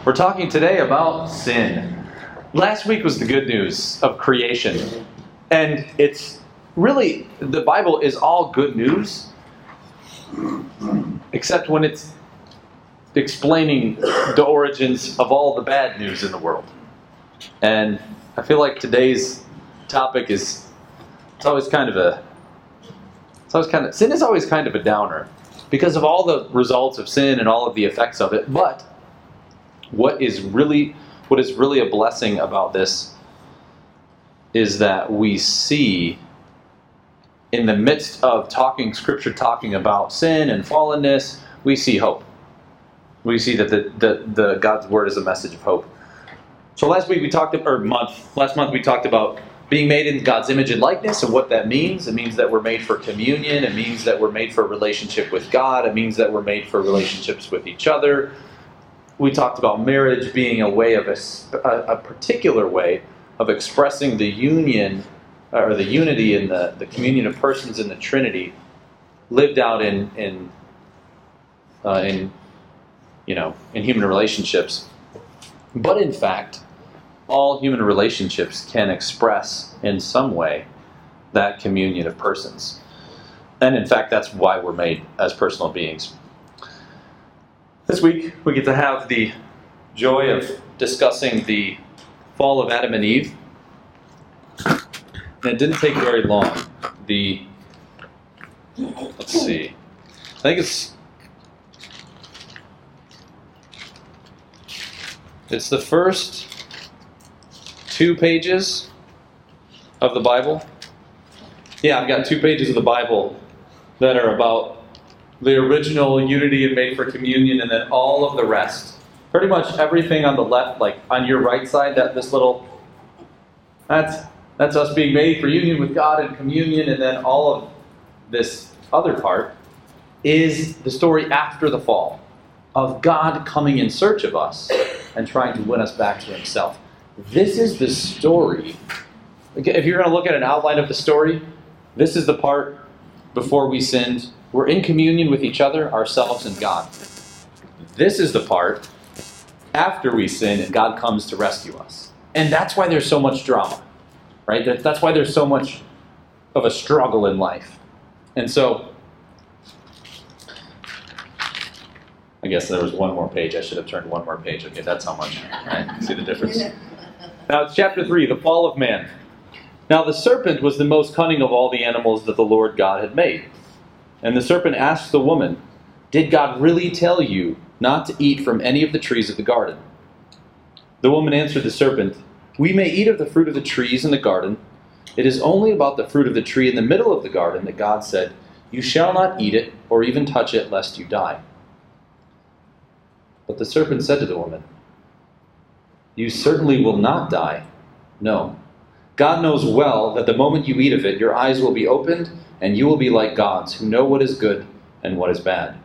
We're talking today about sin. Last week was the good news of creation. And it's really, the Bible is all good news, except when it's explaining the origins of all the bad news in the world. And I feel like today's topic is, sin is always kind of a downer because of all the results of sin and all of the effects of it. But what is really a blessing about this is that we see in the midst of Scripture talking about sin and fallenness, we see hope. We see that the God's Word is a message of hope. So last month we talked about being made in God's image and likeness and what that means. It means that we're made for communion. It means that we're made for a relationship with God. It means that we're made for relationships with each other. We talked about marriage being a way of a particular way of expressing the union or the unity in the communion of persons in the Trinity, lived out in human relationships. But in fact, all human relationships can express in some way that communion of persons. And in fact, that's why we're made as personal beings. This week, we get to have the joy of discussing the fall of Adam and Eve. And it didn't take very long. Let's see. I think it's the first 2 pages of the Bible. Yeah, I've got 2 pages of the Bible that are about the original unity and made for communion, and then all of the rest. Pretty much everything on the left, like on your right side, that's us being made for union with God and communion, and then all of this other part is the story after the fall of God coming in search of us and trying to win us back to Himself. This is the story. If you're going to look at an outline of the story, this is the part before we sinned. We're in communion with each other, ourselves, and God. This is the part after we sin and God comes to rescue us. And that's why there's so much drama, right? That's why there's so much of a struggle in life. And so, I guess there was one more page. I should have turned one more page. Okay, that's how much, right? See the difference? Now it's chapter 3, the fall of man. Now the serpent was the most cunning of all the animals that the Lord God had made. And the serpent asked the woman, "Did God really tell you not to eat from any of the trees of the garden?" The woman answered the serpent, "We may eat of the fruit of the trees in the garden. It is only about the fruit of the tree in the middle of the garden that God said, 'You shall not eat it or even touch it, lest you die.'" But the serpent said to the woman, "You certainly will not die. No. God knows well that the moment you eat of it, your eyes will be opened, and you will be like gods, who know what is good and what is bad."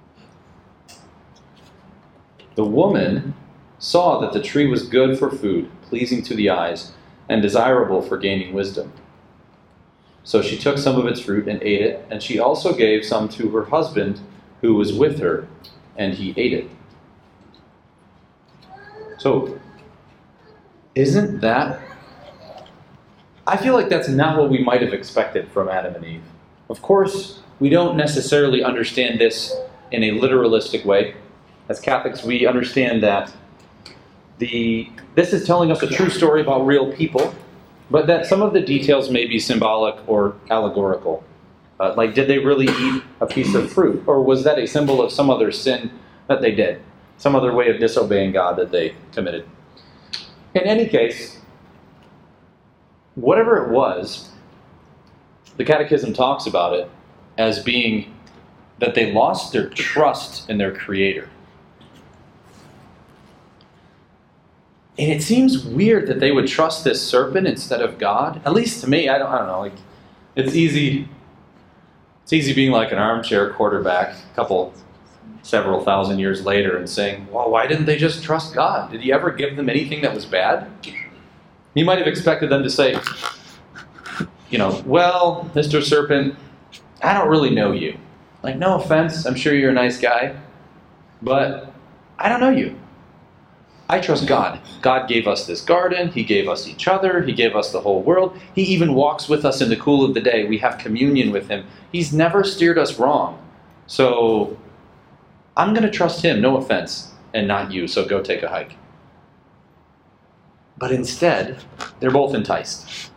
The woman saw that the tree was good for food, pleasing to the eyes, and desirable for gaining wisdom. So she took some of its fruit and ate it, and she also gave some to her husband who was with her, and he ate it. So, isn't that... I feel like that's not what we might have expected from Adam and Eve. Of course, we don't necessarily understand this in a literalistic way. As Catholics, we understand that this is telling us a true story about real people, but that some of the details may be symbolic or allegorical. Like, did they really eat a piece of fruit? Or was that a symbol of some other sin that they did? Some other way of disobeying God that they committed? In any case, whatever it was, the Catechism talks about it as being that they lost their trust in their Creator. And it seems weird that they would trust this serpent instead of God. At least to me, I don't know. Like, it's easy being like an armchair quarterback several thousand years later and saying, well, why didn't they just trust God? Did He ever give them anything that was bad? You might have expected them to say, well, Mr. Serpent, I don't really know you. Like, no offense, I'm sure you're a nice guy, but I don't know you. I trust God. God gave us this garden. He gave us each other. He gave us the whole world. He even walks with us in the cool of the day. We have communion with him. He's never steered us wrong. So I'm going to trust him, no offense, and not you, so go take a hike. But instead, they're both enticed.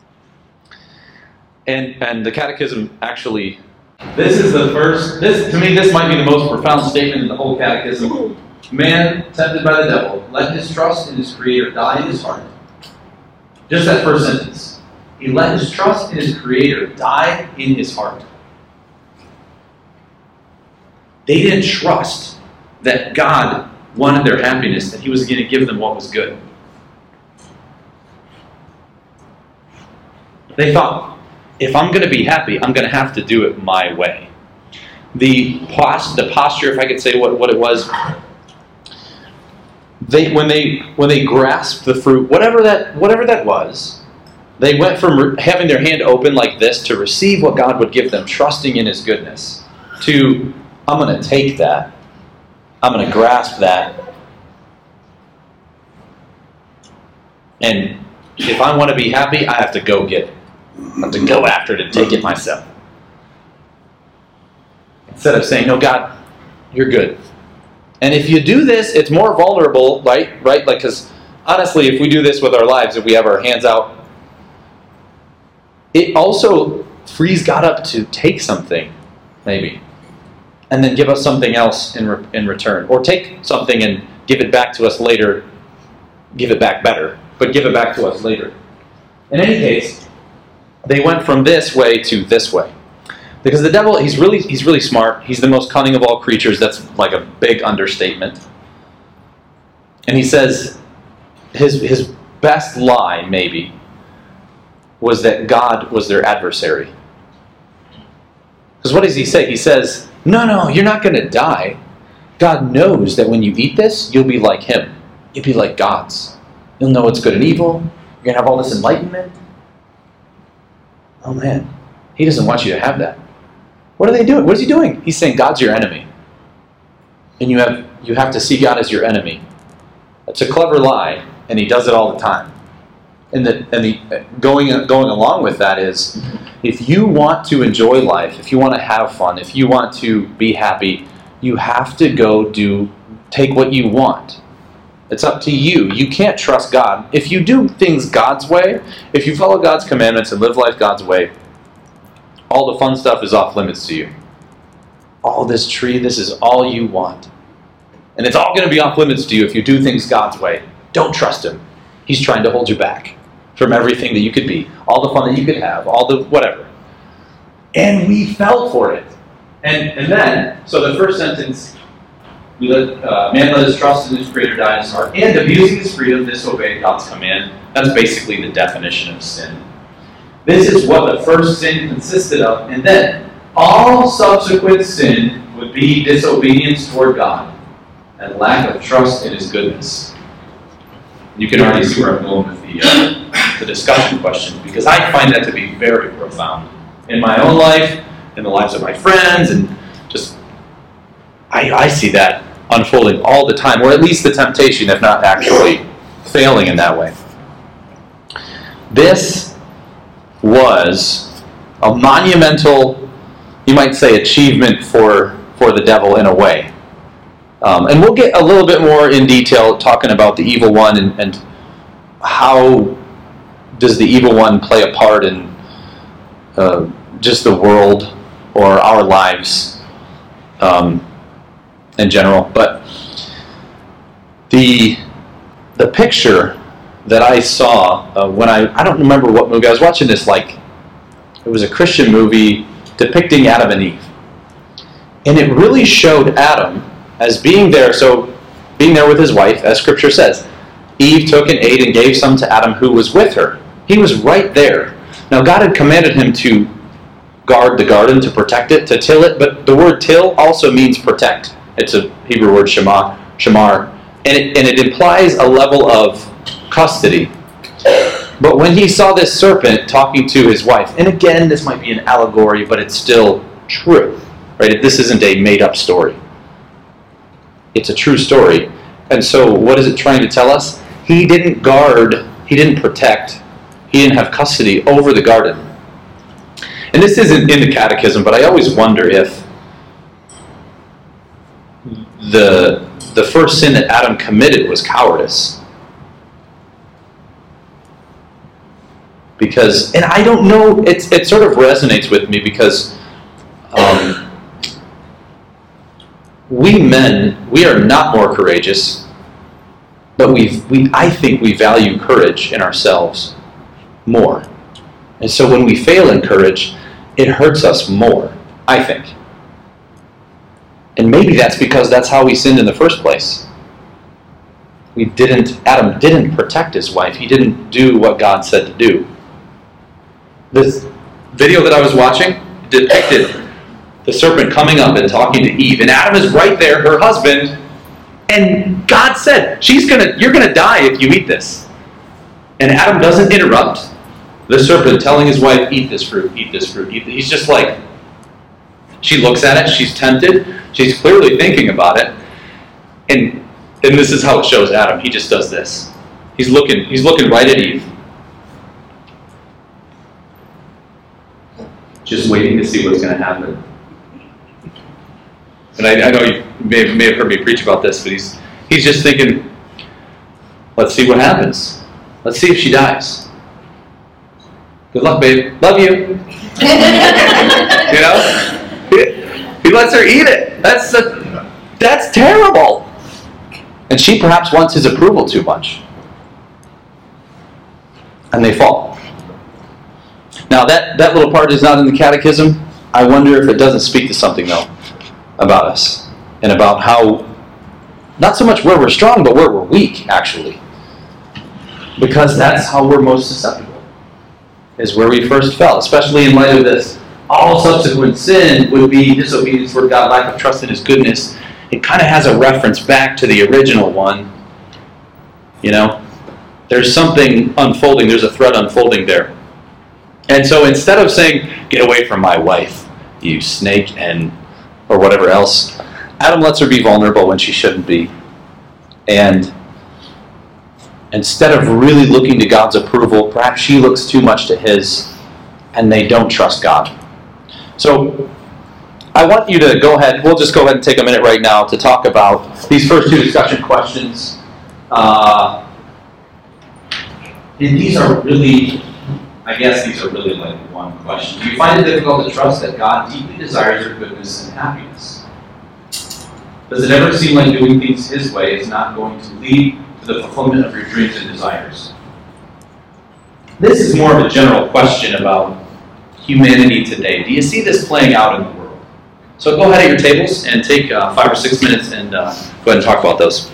And the Catechism actually, this is the first, to me, this might be the most profound statement in the whole Catechism. Man, tempted by the devil, let his trust in his Creator die in his heart. Just that first sentence. He let his trust in his Creator die in his heart. They didn't trust that God wanted their happiness, that he was going to give them what was good. They thought, if I'm going to be happy, I'm going to have to do it my way. The posture, if I could say what it was, when they grasped the fruit, whatever that was, they went from having their hand open like this to receive what God would give them, trusting in his goodness, to, I'm going to take that. I'm going to grasp that. And if I want to be happy, I have to go get it. I have to go after it and take it myself. Instead of saying, no, God, you're good. And if you do this, it's more vulnerable, right? Like, because honestly, if we do this with our lives, if we have our hands out, it also frees God up to take something, maybe, and then give us something else in return. Or take something and give it back to us later, give it back better, but give it back to us later. In any case, they went from this way to this way. Because the devil, he's really smart. He's the most cunning of all creatures. That's like a big understatement. And he says his best lie, maybe, was that God was their adversary. Because what does he say? He says, no, you're not going to die. God knows that when you eat this, you'll be like him. You'll be like gods. You'll know what's good and evil. You're going to have all this enlightenment. Oh man, he doesn't want you to have that. What are they doing? What is he doing? He's saying God's your enemy. And you have to see God as your enemy. It's a clever lie, and he does it all the time. And going along with that is, if you want to enjoy life, if you want to have fun, if you want to be happy, you have to go take what you want. It's up to you. You can't trust God. If you do things God's way, if you follow God's commandments and live life God's way, all the fun stuff is off limits to you. All this tree, this is all you want. And it's all going to be off limits to you if you do things God's way. Don't trust him. He's trying to hold you back from everything that you could be, all the fun that you could have, all the whatever. And we fell for it. And then, so the first sentence, man let his trust in his Creator die in his heart, and abusing his freedom, disobeyed God's command. That's basically the definition of sin. This is what the first sin consisted of, and then all subsequent sin would be disobedience toward God and lack of trust in his goodness. You can already see where I'm going with the discussion question, because I find that to be very profound in my own life, in the lives of my friends, and just I see that unfolding all the time, or at least the temptation, if not actually failing in that way. This was a monumental, you might say, achievement for the devil in a way. And we'll get a little bit more in detail talking about the evil one and how does the evil one play a part in just the world or our lives in general. But the picture that I saw when I don't remember what movie, I was watching this, it was a Christian movie depicting Adam and Eve. And it really showed Adam as being there with his wife, as Scripture says. Eve took and ate and gave some to Adam who was with her. He was right there. Now God had commanded him to guard the garden, to protect it, to till it, but the word till also means protect. It's a Hebrew word, shamar, and it implies a level of custody. But when he saw this serpent talking to his wife, and again, this might be an allegory, but it's still true, right? This isn't a made-up story. It's a true story. And so what is it trying to tell us? He didn't guard, he didn't protect, he didn't have custody over the garden. And this isn't in the catechism, but I always wonder if the first sin that Adam committed was cowardice. Because, and I don't know, it sort of resonates with me because we men, we are not more courageous, but I think we value courage in ourselves more. And so when we fail in courage, it hurts us more, I think. And maybe that's because that's how we sinned in the first place. Adam didn't protect his wife. He didn't do what God said to do. This video that I was watching depicted the serpent coming up and talking to Eve. And Adam is right there, her husband, and God said, you're gonna die if you eat this. And Adam doesn't interrupt the serpent telling his wife, eat this fruit, eat this fruit, eat this. He's just like, she looks at it, she's tempted, she's clearly thinking about it, and this is how it shows Adam. He just does this. He's looking right at Eve. Just waiting to see what's going to happen. And I know you may have heard me preach about this, but he's just thinking, let's see what happens. Let's see if she dies. Good luck, babe. Love you. You know? He lets her eat it. That's terrible. And she perhaps wants his approval too much. And they fall. Now that little part is not in the catechism. I wonder if it doesn't speak to something, though, about us. And about how, not so much where we're strong, but where we're weak, actually. Because that's how we're most susceptible. Is where we first fell. Especially in light of this. All subsequent sin would be disobedience toward God, lack of trust in His goodness. It kind of has a reference back to the original one. You know? There's something unfolding. There's a thread unfolding there. And so instead of saying, get away from my wife, you snake, or whatever else, Adam lets her be vulnerable when she shouldn't be. And instead of really looking to God's approval, perhaps she looks too much to his, and they don't trust God. So I want you to go ahead, we'll just go ahead and take a minute right now to talk about these first two discussion questions. And these are really, I guess these are really like one question. Do you find it difficult to trust that God deeply desires your goodness and happiness? Does it ever seem like doing things His way is not going to lead to the fulfillment of your dreams and desires? This is more of a general question about humanity today. Do you see this playing out in the world? So go ahead at your tables and take 5 or 6 minutes and go ahead and talk about those.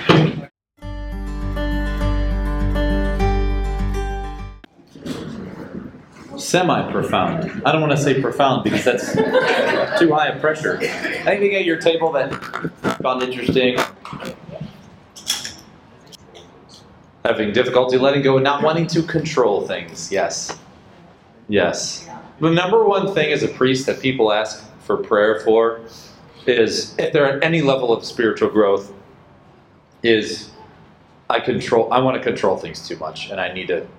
Semi-profound. I don't want to say profound because that's too high a pressure. Anything at your table that you found interesting? Having difficulty letting go and not wanting to control things. Yes. Yes. The number one thing as a priest that people ask for prayer for is, if they're at any level of spiritual growth, is I want to control things too much, and I need to.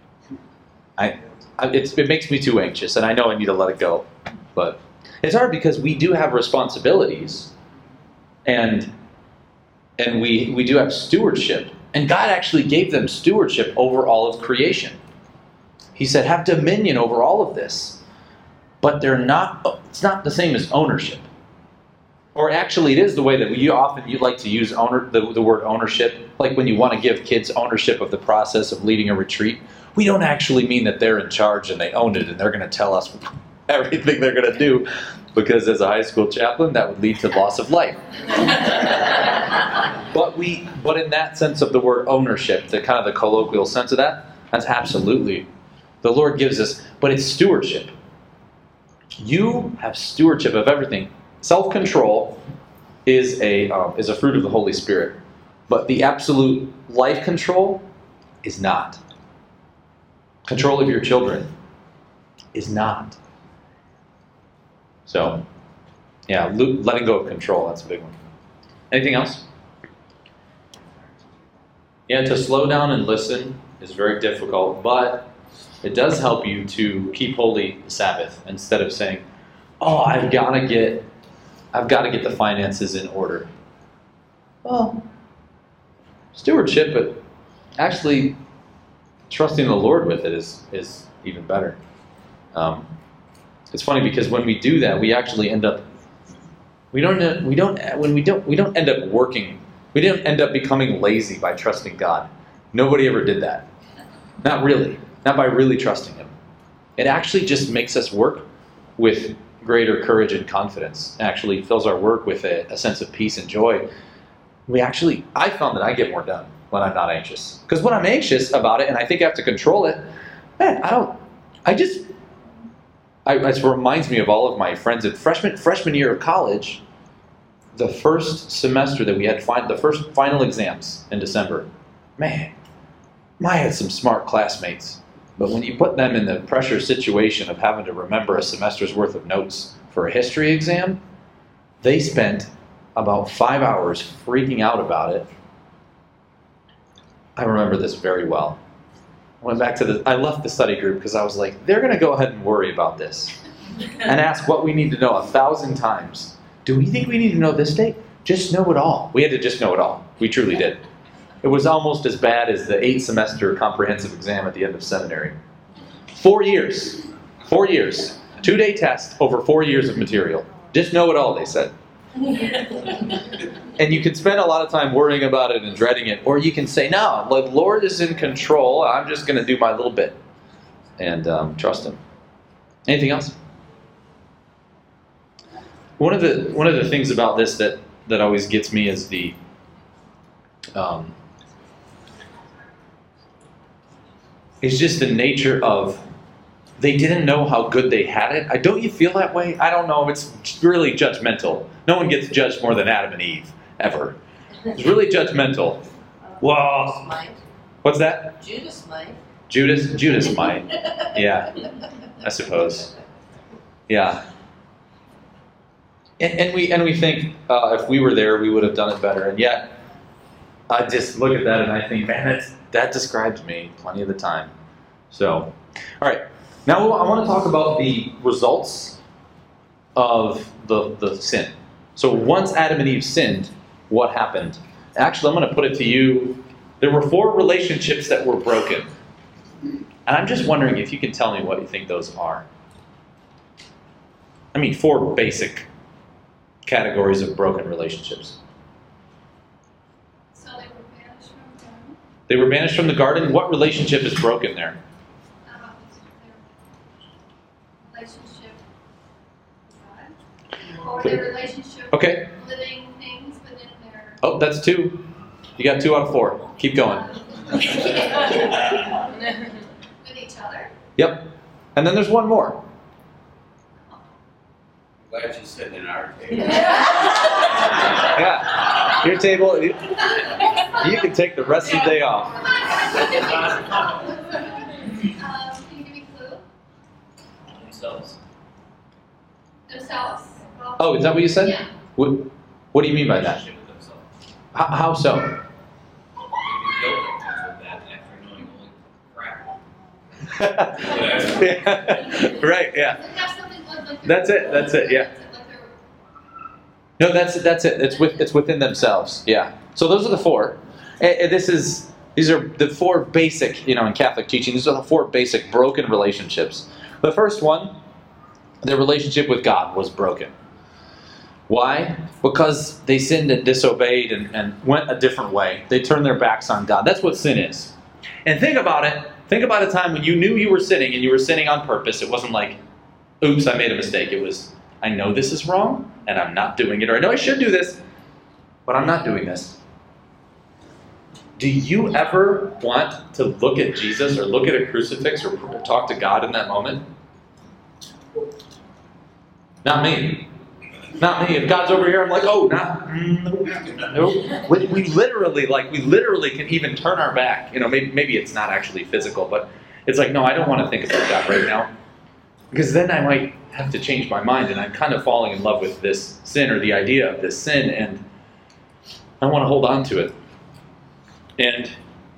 It makes me too anxious, and I know I need to let it go. But it's hard because we do have responsibilities, and we do have stewardship. And God actually gave them stewardship over all of creation. He said, have dominion over all of this. But it's not the same as ownership. Or actually, it is the way that you like to use the word ownership. Like when you want to give kids ownership of the process of leading a retreat. We don't actually mean that they're in charge and they own it and they're going to tell us everything they're going to do. Because as a high school chaplain, that would lead to loss of life. But in that sense of the word ownership, the kind of the colloquial sense of that's absolutely, the Lord gives us, but it's stewardship. You have stewardship of everything. Self-control is a fruit of the Holy Spirit, but the absolute life control is not. Control of your children is not. So, yeah, letting go of control, that's a big one. Anything else? Yeah, to slow down and listen is very difficult, but it does help you to keep holy the Sabbath instead of saying, "Oh, I've got to get the finances in order." Well, stewardship, but actually trusting the Lord with it is even better. It's funny because when we do that, we actually end up we don't end up working. We didn't end up becoming lazy by trusting God. Nobody ever did that. Not really. Not by really trusting Him. It actually just makes us work with greater courage and confidence. It actually fills our work with a sense of peace and joy. I found that I get more done when I'm not anxious. Because when I'm anxious about it and I think I have to control it, man, it reminds me of all of my friends in freshman year of college, the first semester that we had the first final exams in December. Man, I had some smart classmates. But when you put them in the pressure situation of having to remember a semester's worth of notes for a history exam, they spent about 5 hours freaking out about it. I remember this very well. I left the study group because I was like, they're going to go ahead and worry about this and ask what we need to know 1,000 times. Do we think we need to know this date? Just know it all. We had to just know it all. We truly did. It was almost as bad as the 8-semester comprehensive exam at the end of seminary. 4 years. 4 years. 2-day test over 4 years of material. Just know it all, they said. And you can spend a lot of time worrying about it and dreading it, or you can say, no, the Lord is in control. I'm just going to do my little bit and trust Him. Anything else? One of the things about this that always gets me is it's just the nature of they didn't know how good they had it. Don't you feel that way? I don't know. It's really judgmental. No one gets judged more than Adam and Eve, ever. It's really judgmental. Well, might. What's that? Judas might. Judas might. Yeah, I suppose. Yeah. And we think if we were there, we would have done it better. And yet, I just look at that and I think, man, that describes me plenty of the time. So, all right. Now I want to talk about the results of the sin. So once Adam and Eve sinned, what happened? Actually, I'm going to put it to you. There were 4 relationships that were broken. And I'm just wondering if you can tell me what you think those are. 4 basic categories of broken relationships. So they were banished from the garden. They were banished from the garden. What relationship is broken there? Their relationship with God. Or their relationship with living things within their... Oh, that's 2. You got 2 out of 4. Keep going. with each other. Yep. And then there's one more. Glad she's sitting in our table. Yeah. Your table, you can take the rest of the day off. Can you give me a clue? Themselves. Themselves. Oh, is that what you said? Yeah. What do you mean by that? Relationship with themselves. How so? Maybe guilt that comes with that after knowing holy crap. Yeah. Right, yeah. Does it have something like That's it, yeah. No, that's it. It's within themselves. Yeah. So those are the 4. These are the 4 basic, in Catholic teaching. These are the 4 basic broken relationships. The first one, their relationship with God was broken. Why? Because they sinned and disobeyed and went a different way. They turned their backs on God. That's what sin is. And think about it. Think about a time when you knew you were sinning and you were sinning on purpose. It wasn't like, oops, I made a mistake. It was, I know this is wrong, and I'm not doing it. Or I know I should do this, but I'm not doing this. Do you ever want to look at Jesus or look at a crucifix or talk to God in that moment? Not me. Not me. If God's over here, I'm like, oh, nope. We literally can even turn our back. Maybe it's not actually physical, but it's like, no, I don't want to think about that right now. Because then I might have to change my mind, and I'm kind of falling in love with this sin or the idea of this sin, and I want to hold on to it. And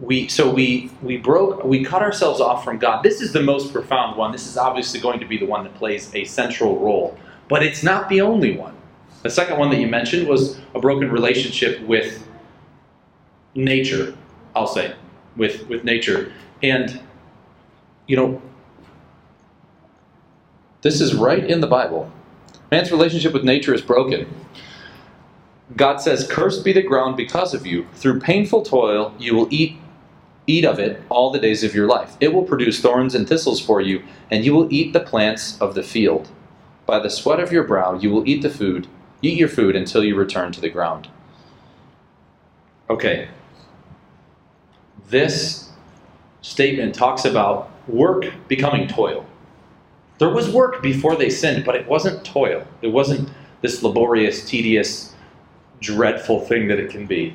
we cut ourselves off from God. This is the most profound one. This is obviously going to be the one that plays a central role, but it's not the only one. The second one that you mentioned was a broken relationship with nature, I'll say, with nature. And, this is right in the Bible. Man's relationship with nature is broken. God says, "Cursed be the ground because of you. Through painful toil you will eat of it all the days of your life. It will produce thorns and thistles for you, and you will eat the plants of the field. By the sweat of your brow you will eat your food until you return to the ground." Okay. This statement talks about work becoming toil. There was work before they sinned, but it wasn't toil. It wasn't this laborious, tedious, dreadful thing that it can be,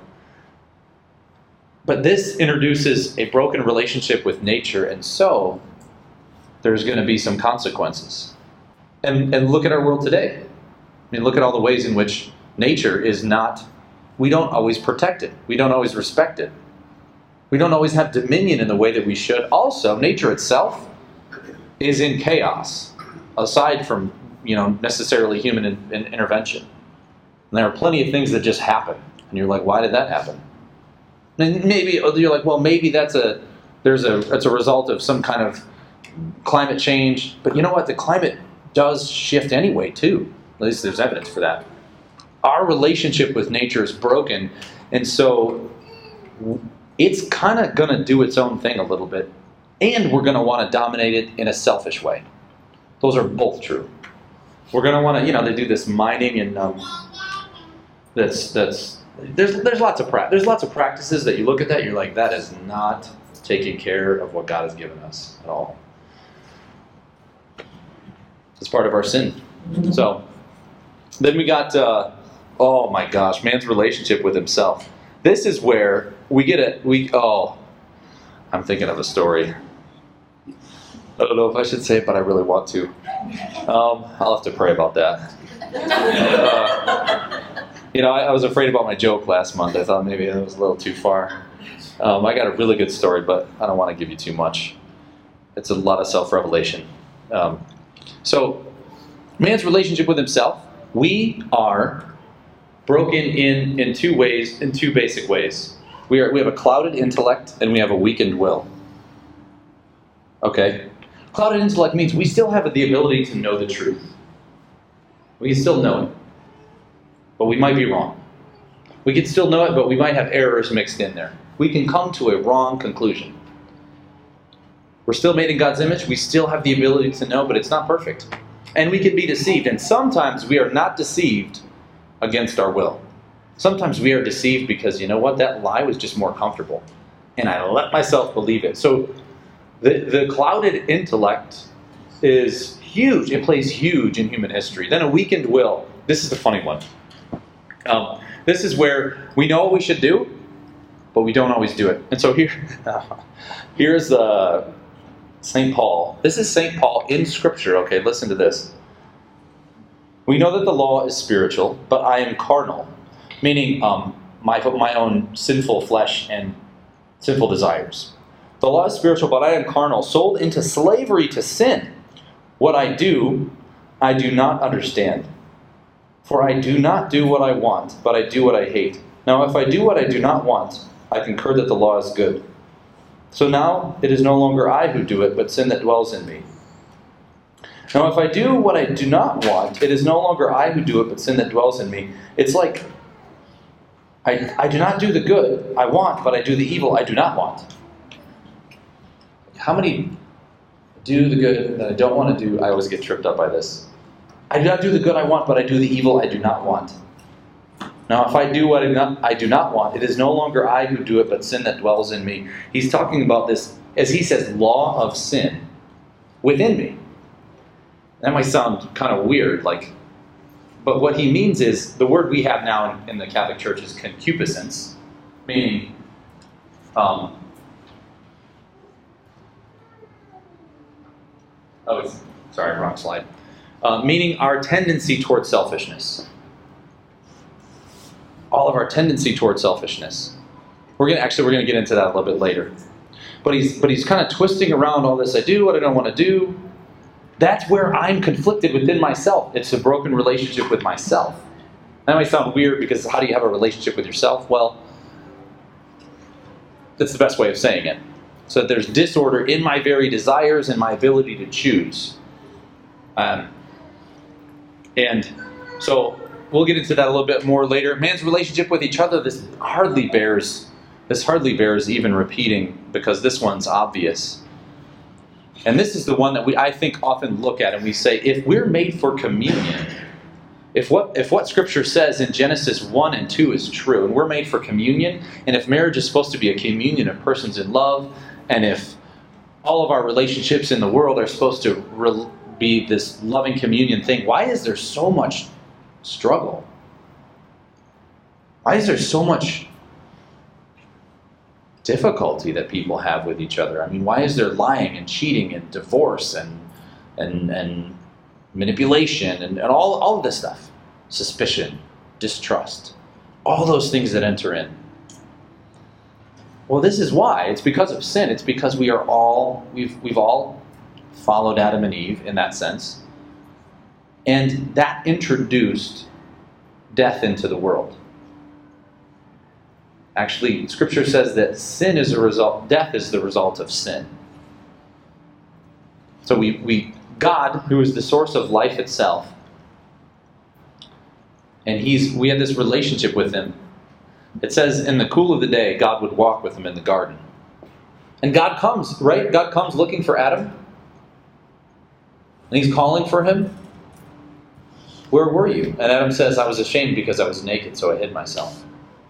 But this introduces a broken relationship with nature, and so there's going to be some consequences. And look at our world today. I mean, look at all the ways in which nature is not, we don't always protect it. We don't always respect it. We don't always have dominion in the way that we should. Also, nature itself is in chaos, aside from, necessarily human intervention. And there are plenty of things that just happen. And you're like, why did that happen? And maybe you're like, well, maybe that's a result of some kind of climate change. But you know what? The climate does shift anyway, too. At least there's evidence for that. Our relationship with nature is broken, and so it's kind of going to do its own thing a little bit. And we're going to want to dominate it in a selfish way. Those are both true. We're going to want to, they do this mining, and there's lots of practices that you look at that, you're like, that is not taking care of what God has given us at all. It's part of our sin. So then we got, oh my gosh, man's relationship with himself. This is where I'm thinking of a story. I don't know if I should say it, but I really want to. I'll have to pray about that. I was afraid about my joke last month. I thought maybe it was a little too far. I got a really good story, but I don't want to give you too much. It's a lot of self-revelation. So, man's relationship with himself, we are broken in two ways, in two basic ways. We have a clouded intellect and we have a weakened will. Okay? Clouded intellect means we still have the ability to know the truth. We can still know it. But we might be wrong. We can still know it, but we might have errors mixed in there. We can come to a wrong conclusion. We're still made in God's image. We still have the ability to know, but it's not perfect. And we can be deceived. And sometimes we are not deceived against our will. Sometimes we are deceived because, you know what, that lie was just more comfortable. And I let myself believe it. So the clouded intellect is huge. It plays huge in human history. Then a weakened will. This is the funny one. This is where we know what we should do, but we don't always do it. And so here's St. Paul. This is St. Paul in Scripture. Okay, listen to this. We know that the law is spiritual, but I am carnal, meaning my own sinful flesh and sinful desires. The law is spiritual, but I am carnal, sold into slavery to sin. What I do not understand. For I do not do what I want, but I do what I hate. Now if I do what I do not want, I concur that the law is good. So now it is no longer I who do it, but sin that dwells in me. Now if I do what I do not want, it is no longer I who do it, but sin that dwells in me. It's like I do not do the good I want, but I do the evil I do not want. How many do the good that I don't want to do? I always get tripped up by this. I do not do the good I want, but I do the evil I do not want. Now, if I do what I do not want, it is no longer I who do it, but sin that dwells in me. He's talking about this, as he says, law of sin within me. That might sound kind of weird, but what he means is, the word we have now in the Catholic Church is concupiscence, meaning wrong slide. Meaning our tendency toward selfishness. All of our tendency toward selfishness. We're gonna get into that a little bit later. But he's kind of twisting around all this. I do what I don't want to do. That's where I'm conflicted within myself. It's a broken relationship with myself. That might sound weird because how do you have a relationship with yourself? Well, that's the best way of saying it. So that there's disorder in my very desires and my ability to choose. And so we'll get into that a little bit more later. Man's relationship with each other, this hardly bears even repeating because this one's obvious. And this is the one that I think often look at and we say, if we're made for communion, if what Scripture says in Genesis 1 and 2 is true, and we're made for communion, and if marriage is supposed to be a communion of persons in love, and if all of our relationships in the world are supposed to be this loving communion thing, why is there so much struggle? Why is there so much difficulty that people have with each other? I mean, why is there lying and cheating and divorce and manipulation and all of this stuff? Suspicion, distrust, all those things that enter in. Well, this is why. It's because of sin. It's because we've all followed Adam and Eve in that sense. And that introduced death into the world. Actually, Scripture says that death is the result of sin. So God, who is the source of life itself, and we had this relationship with him. It says in the cool of the day, God would walk with him in the garden. And God comes, right? God comes looking for Adam. And he's calling for him. Where were you? And Adam says, I was ashamed because I was naked, so I hid myself.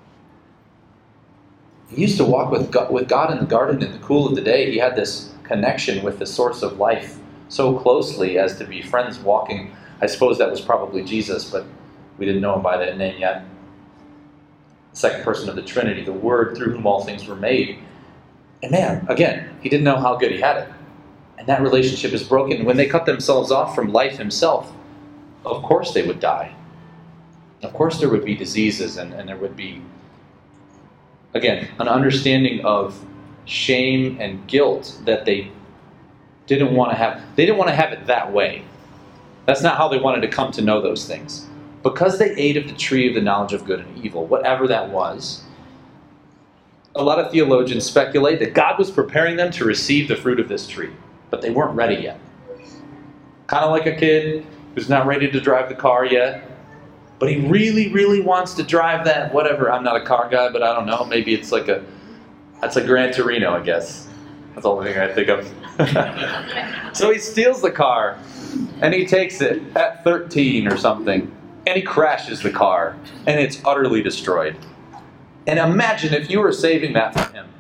He used to walk with God in the garden in the cool of the day. He had this connection with the source of life so closely as to be friends walking. I suppose that was probably Jesus, but we didn't know him by that name yet. The second person of the Trinity, the Word through whom all things were made. And man, again, he didn't know how good he had it. And that relationship is broken. When they cut themselves off from life himself, of course they would die. Of course there would be diseases and there would be, again, an understanding of shame and guilt that they didn't want to have. They didn't want to have it that way. That's not how they wanted to come to know those things. Because they ate of the tree of the knowledge of good and evil, whatever that was, a lot of theologians speculate that God was preparing them to receive the fruit of this tree, but they weren't ready yet. Kind of like a kid who's not ready to drive the car yet, but he really, really wants to drive that, whatever. I'm not a car guy, but I don't know. Maybe it's like that's a Gran Torino, I guess. That's the only thing I think of. So he steals the car, and he takes it at 13 or something, and he crashes the car, and it's utterly destroyed. And imagine if you were saving that for him.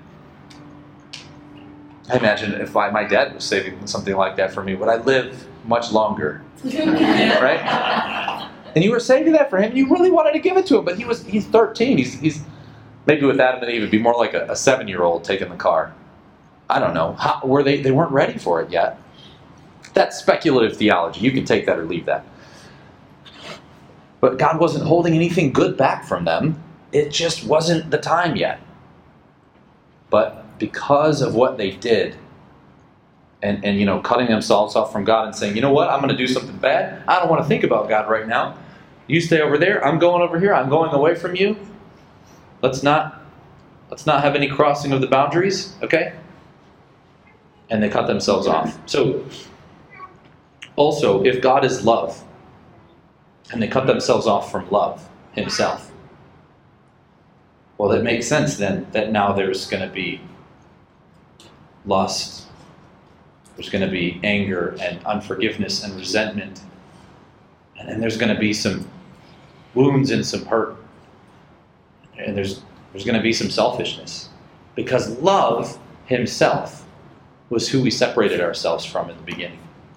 I imagine if my dad was saving something like that for me, would I live much longer? Right? And you were saving that for him, you really wanted to give it to him, but he's 13. He's maybe with Adam and Eve, it'd be more like a 7-year-old taking the car. I don't know. They weren't ready for it yet. That's speculative theology. You can take that or leave that. But God wasn't holding anything good back from them. It just wasn't the time yet. But because of what they did, and cutting themselves off from God and saying, you know what, I'm going to do something bad. I don't want to think about God right now. You stay over there. I'm going over here. I'm going away from you. Let's not have any crossing of the boundaries, okay? And they cut themselves off. So, also, if God is love, and they cut themselves off from love himself, well, that makes sense then that now there's going to be lust, there's going to be anger and unforgiveness and resentment, and then there's going to be some wounds and some hurt, and there's going to be some selfishness, because love himself was who we separated ourselves from in the beginning.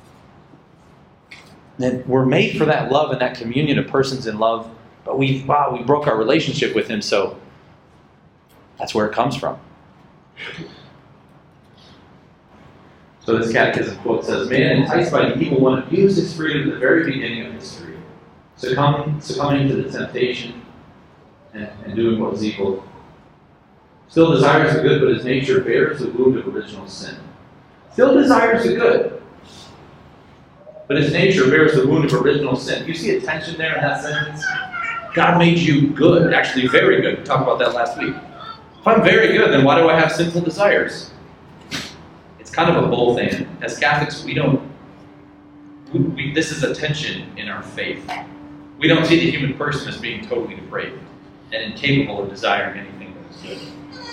And we're made for that love and that communion of persons in love, but we broke our relationship with him, so that's where it comes from. So this catechism quote says, man enticed by the evil one abused his freedom at the very beginning of history, succumbing to the temptation and doing what was evil. Still desires the good, but his nature bears the wound of original sin. Still desires the good, but his nature bears the wound of original sin. You see a tension there in that sentence? God made you good, actually very good. We talked about that last week. If I'm very good, then why do I have sinful desires? It's kind of a both and. As Catholics, this is a tension in our faith. We don't see the human person as being totally depraved and incapable of desiring anything that is good.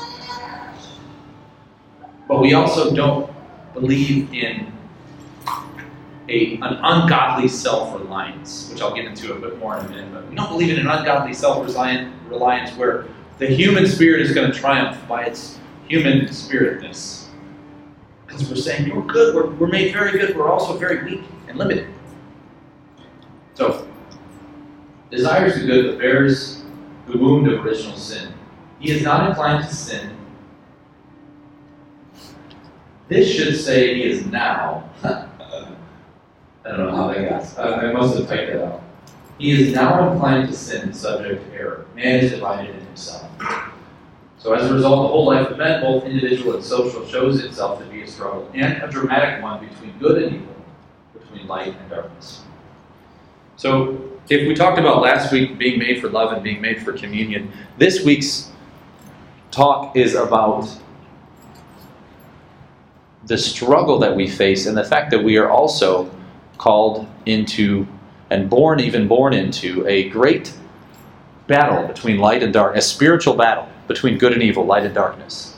But we also don't believe in an ungodly self-reliance, which I'll get into a bit more in a minute. But we don't believe in an ungodly self-reliance where the human spirit is going to triumph by its human spiritness. Because we're saying, we're good, we're made very good, we're also very weak and limited. So, desires the good, but bears the wound of original sin. He is not inclined to sin. This should say he is now. I don't know how that got. I must have typed that out. He is now inclined to sin, subject to error. Man is divided in himself. So as a result, the whole life of men, both individual and social, shows itself to be a struggle, and a dramatic one between good and evil, between light and darkness. So if we talked about last week being made for love and being made for communion, this week's talk is about the struggle that we face and the fact that we are also called into and born into a great battle between light and darkness, a spiritual battle between good and evil, light and darkness.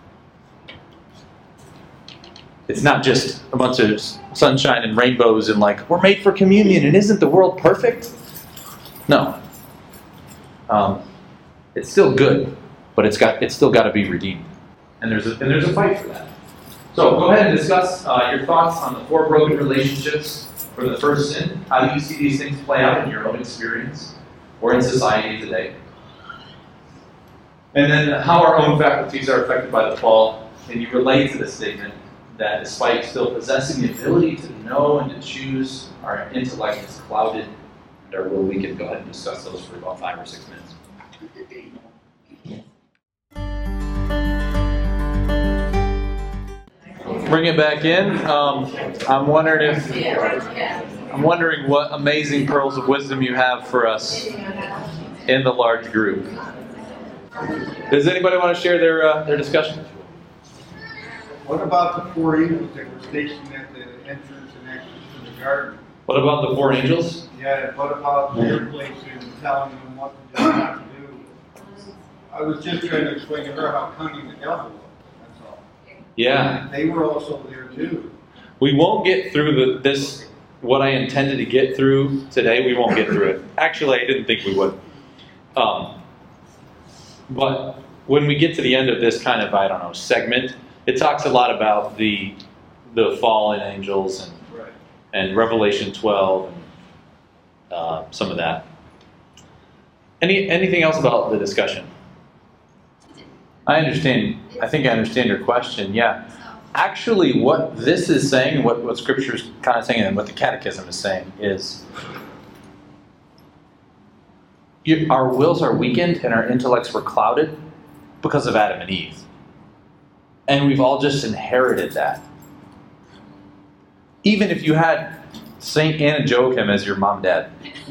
It's not just a bunch of sunshine and rainbows and like, we're made for communion and isn't the world perfect? No. It's still good, but it's still got to be redeemed. And there's a fight for that. So go ahead and discuss your thoughts on the 4 broken relationships from the first sin. How do you see these things play out in your own experience or in society today? And then how our own faculties are affected by the fall. And you relate to the statement that despite still possessing the ability to know and to choose, our intellect is clouded and our will weakened. Go ahead and discuss those for about 5 or 6 minutes. Bring it back in. I'm wondering what amazing pearls of wisdom you have for us in the large group. Does anybody want to share their discussion? What about the 4 angels that were stationed at the entrance and exit to the garden? What about the 4 angels? Yeah, what about their place in telling them what to do and not to do? I was just trying to explain to her how cunning the devil was. That's all. Yeah. They were also there too. We won't get through this. What I intended to get through today, we won't get through it. Actually, I didn't think we would. But when we get to the end of this kind of, segment, it talks a lot about the fallen angels and Revelation 12 and some of that. Anything else about the discussion? I understand. I think I understand your question. Yeah. Actually, what this is saying, what Scripture is kind of saying, and what the Catechism is saying is our wills are weakened and our intellects were clouded because of Adam and Eve. And we've all just inherited that. Even if you had St. Anna Joachim as your mom and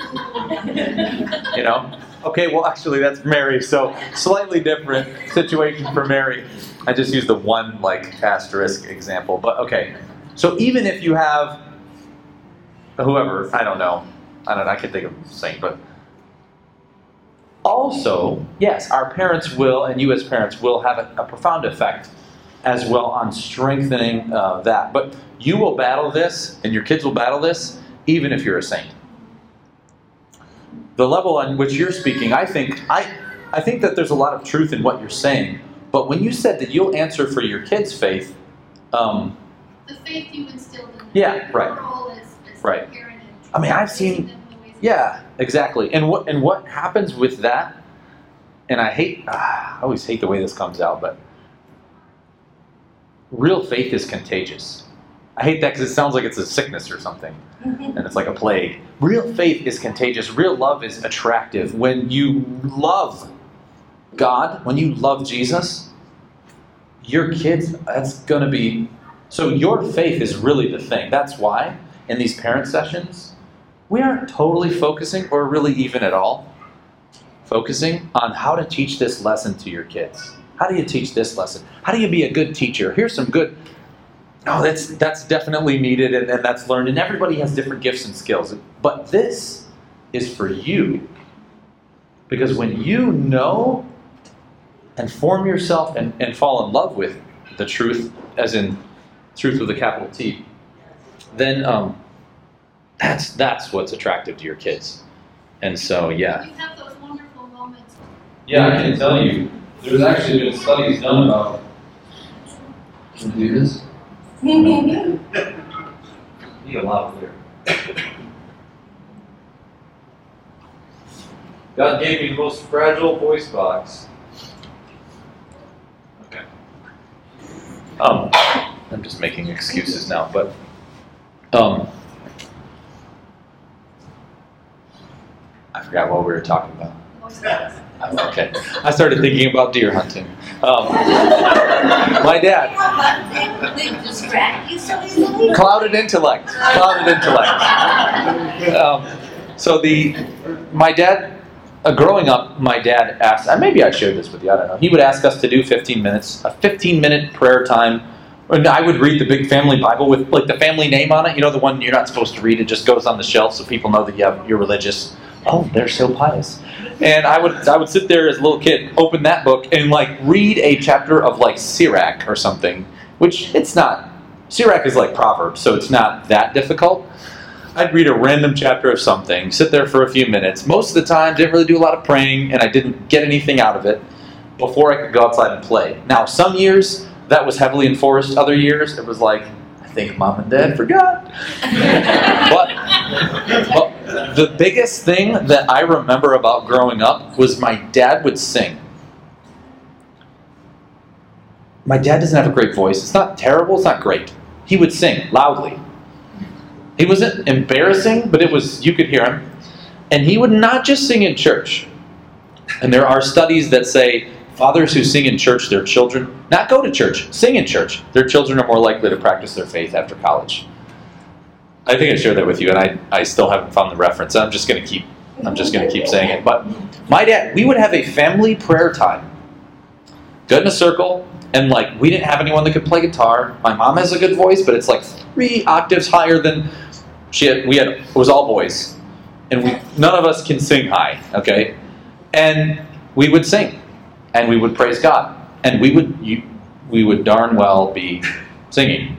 dad. Okay, well, actually, that's Mary, so slightly different situation for Mary. I just used the one, asterisk example. But, okay. So even if you have whoever, I don't know, I can think of a saint, but also, yes, our parents will, and you as parents will have a profound effect as well on strengthening that. But you will battle this, and your kids will battle this, even if you're a saint. The level on which you're speaking, I think that there's a lot of truth in what you're saying. But when you said that you'll answer for your kids' faith, the faith you instilled in them. Yeah, right. Role as Right. parent and I mean, I've seen. raising them in the ways of Yeah, exactly. And what happens with that? And I always hate the way this comes out, but real faith is contagious. I hate that because it sounds like it's a sickness or something, and it's like a plague. Real faith is contagious. Real love is attractive. When you love God, when you love Jesus, your kids, that's going to be, so your faith is really the thing. That's why in these parent sessions, we aren't totally focusing, or really even at all, focusing on how to teach this lesson to your kids. How do you teach this lesson? How do you be a good teacher? Here's some good, that's definitely needed and that's learned. And everybody has different gifts and skills. But this is for you. Because when you know and form yourself and fall in love with the truth, as in truth with a capital T, then that's what's attractive to your kids. And so, yeah. You have those wonderful moments. Yeah, I can tell you, there's actually been studies done about. Can you do this? Need a lot clear. God gave me the most fragile voice box. Okay. I'm just making excuses now, but I forgot what we were talking about. Okay. I started thinking about deer hunting. My dad. They distract you so easily. Clouded intellect. My dad, growing up, my dad asked, and maybe I shared this with you, I don't know. He would ask us to do 15 minutes, a 15-minute prayer time. And I would read the big family Bible with like the family name on it. You know, the one you're not supposed to read. It just goes on the shelf so people know that you're religious. Oh, they're so pious. And I would sit there as a little kid, open that book, and like read a chapter of like Sirach or something, which it's not. Sirach is like Proverbs, so it's not that difficult. I'd read a random chapter of something, sit there for a few minutes. Most of the time, didn't really do a lot of praying, and I didn't get anything out of it before I could go outside and play. Now, some years, that was heavily enforced. Other years, it was like, I think Mom and Dad forgot. But the biggest thing that I remember about growing up was my dad would sing. My dad doesn't have a great voice. It's not terrible. It's not great. He would sing loudly. He wasn't embarrassing, but you could hear him. And he would not just sing in church. And there are studies that say fathers who sing in church, their children, not go to church, sing in church, their children are more likely to practice their faith after college. I think I shared that with you, and I still haven't found the reference. I'm just going to keep saying it. But my dad, we would have a family prayer time. Get in a circle, and like we didn't have anyone that could play guitar. My mom has a good voice, but it's like 3 octaves higher than it was all boys, and none of us can sing high. Okay, and we would sing, and we would praise God, and we would darn well be singing,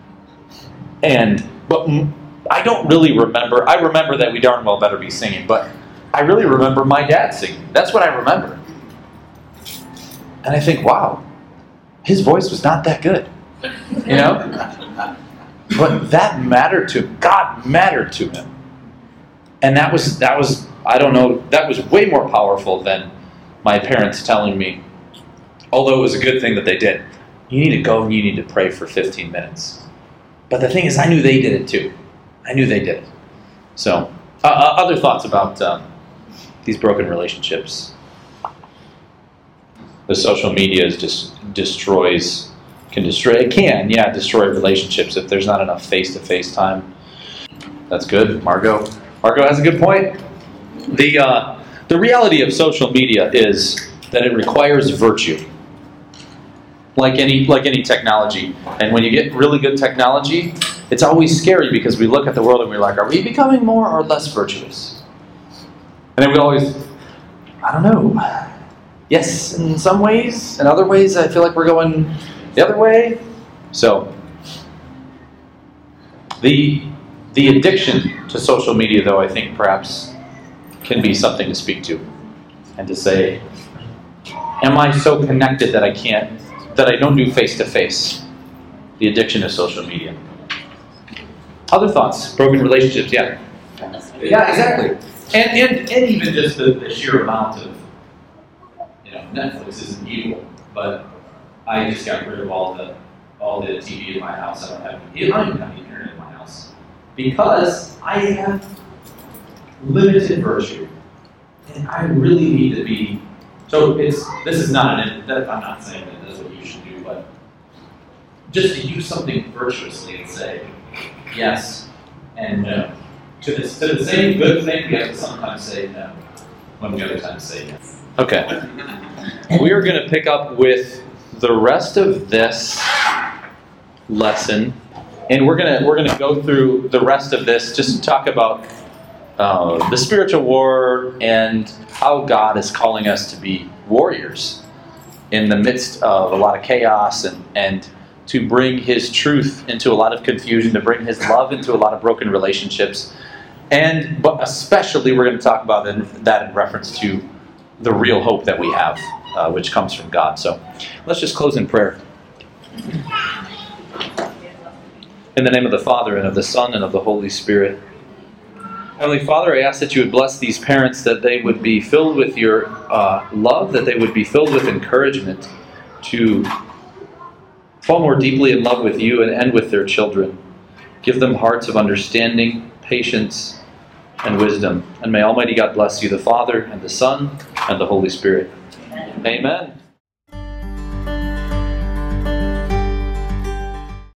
But I don't really remember. I remember that we darn well better be singing, but I really remember my dad singing. That's what I remember. And I think, wow, his voice was not that good. You know? But that mattered to him. God mattered to him. And that was I don't know, that was way more powerful than my parents telling me, although it was a good thing that they did, you need to go and you need to pray for 15 minutes. But the thing is, I knew they did it too. I knew they did it. So, other thoughts about these broken relationships? The social media can destroy relationships if there's not enough face-to-face time. That's good. Margot has a good point. The reality of social media is that it requires virtue. Like any technology. And when you get really good technology, it's always scary because we look at the world and we're like, are we becoming more or less virtuous? And then we always, I don't know. Yes, in some ways. In other ways, I feel like we're going the other way. So, the addiction to social media, though, I think perhaps can be something to speak to. And to say, am I so connected that I don't do face-to-face? The addiction to social media. Other thoughts? Broken relationships, yeah. Yeah, exactly. And even just the sheer amount of, Netflix isn't evil, but I just got rid of all the TV in my house. I don't even have the internet in my house. Because I have limited virtue. And I really need to be. So this is not I'm not saying that that's what you should do, but just to use something virtuously and say yes and no. To the same good thing, we have to sometimes say no, when the other times say yes. Okay. We are going to pick up with the rest of this lesson, and we're gonna go through the rest of this just to talk about the spiritual war and how God is calling us to be warriors in the midst of a lot of chaos, and to bring His truth into a lot of confusion, to bring His love into a lot of broken relationships, but especially we're going to talk about that in reference to the real hope that we have, which comes from God. So let's just close in prayer. In the name of the Father, and of the Son, and of the Holy Spirit. Heavenly Father, I ask that you would bless these parents, that they would be filled with your love, that they would be filled with encouragement to fall more deeply in love with you and with their children. Give them hearts of understanding, patience, and wisdom. And may Almighty God bless you, the Father, and the Son, and the Holy Spirit. Amen.